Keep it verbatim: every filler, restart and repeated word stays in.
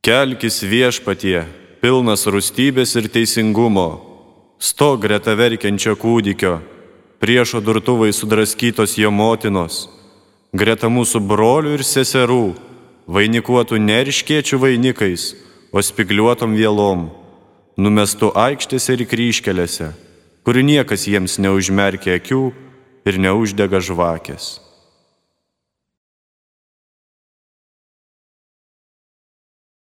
Kelkis Viešpatie, pilnas rūstybės ir teisingumo, stok greta verkiančio kūdikio, priešo durtuvai sudraskytos jo motinos, greta mūsų brolių ir seserų, vainikuotų ne erškėčių vainikais, o spigliuotom vielom, numestų aikštėse ir kryžkelėse, kur niekas jiems neužmerkia akių ir neuždega žvakės.